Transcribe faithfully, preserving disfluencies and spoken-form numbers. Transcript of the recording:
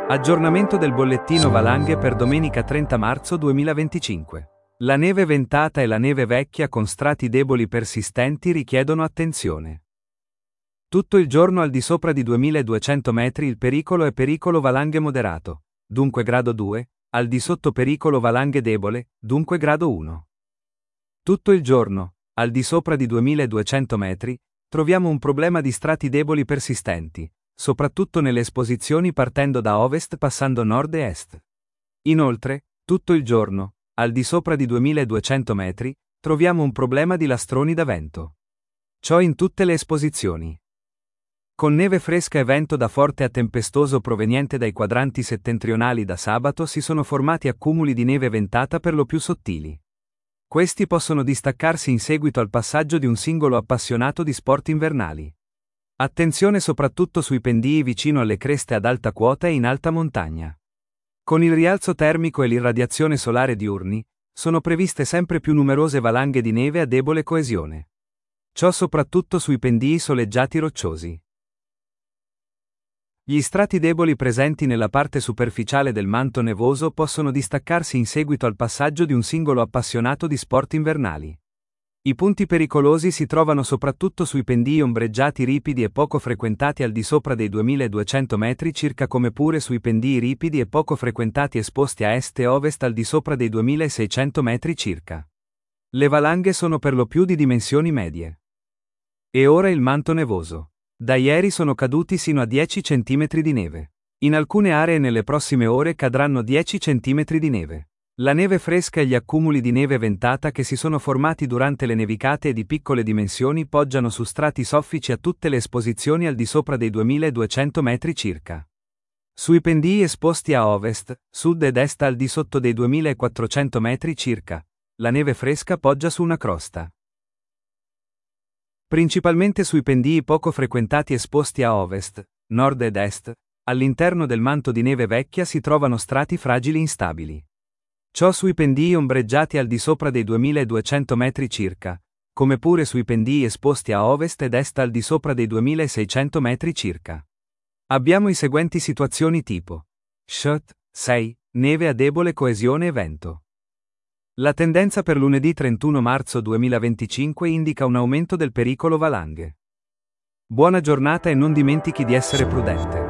Aggiornamento del bollettino valanghe per domenica trenta marzo duemilaventicinque. La neve ventata e la neve vecchia con strati deboli persistenti richiedono attenzione. Tutto il giorno al di sopra di duemiladuecento metri il pericolo è pericolo valanghe moderato, dunque grado due, al di sotto pericolo valanghe debole, dunque grado uno. Tutto il giorno, al di sopra di duemiladuecento metri, troviamo un problema di strati deboli persistenti, soprattutto nelle esposizioni partendo da ovest passando nord e est. Inoltre, tutto il giorno, al di sopra di duemiladuecento metri, troviamo un problema di lastroni da vento. Ciò in tutte le esposizioni. Con neve fresca e vento da forte a tempestoso proveniente dai quadranti settentrionali da sabato si sono formati accumuli di neve ventata per lo più sottili. Questi possono distaccarsi in seguito al passaggio di un singolo appassionato di sport invernali. Attenzione soprattutto sui pendii vicino alle creste ad alta quota e in alta montagna. Con il rialzo termico e l'irradiazione solare diurni, sono previste sempre più numerose valanghe di neve a debole coesione. Ciò soprattutto sui pendii soleggiati rocciosi. Gli strati deboli presenti nella parte superficiale del manto nevoso possono distaccarsi in seguito al passaggio di un singolo appassionato di sport invernali. I punti pericolosi si trovano soprattutto sui pendii ombreggiati ripidi e poco frequentati al di sopra dei duemiladuecento metri circa come pure sui pendii ripidi e poco frequentati esposti a est e ovest al di sopra dei duemilaseicento metri circa. Le valanghe sono per lo più di dimensioni medie. E ora il manto nevoso. Da ieri sono caduti sino a dieci centimetri di neve. In alcune aree nelle prossime ore cadranno dieci centimetri di neve. La neve fresca e gli accumuli di neve ventata che si sono formati durante le nevicate e di piccole dimensioni poggiano su strati soffici a tutte le esposizioni al di sopra dei duemiladuecento metri circa. Sui pendii esposti a ovest, sud ed est al di sotto dei duemilaquattrocento metri circa, la neve fresca poggia su una crosta. Principalmente sui pendii poco frequentati esposti a ovest, nord ed est, all'interno del manto di neve vecchia si trovano strati fragili instabili. Ciò sui pendii ombreggiati al di sopra dei duemiladuecento metri circa, come pure sui pendii esposti a ovest ed est al di sopra dei duemilaseicento metri circa. Abbiamo i seguenti situazioni tipo: S H T sei, neve a debole coesione e vento. La tendenza per lunedì trentuno marzo duemilaventicinque indica un aumento del pericolo valanghe. Buona giornata e non dimentichi di essere prudente.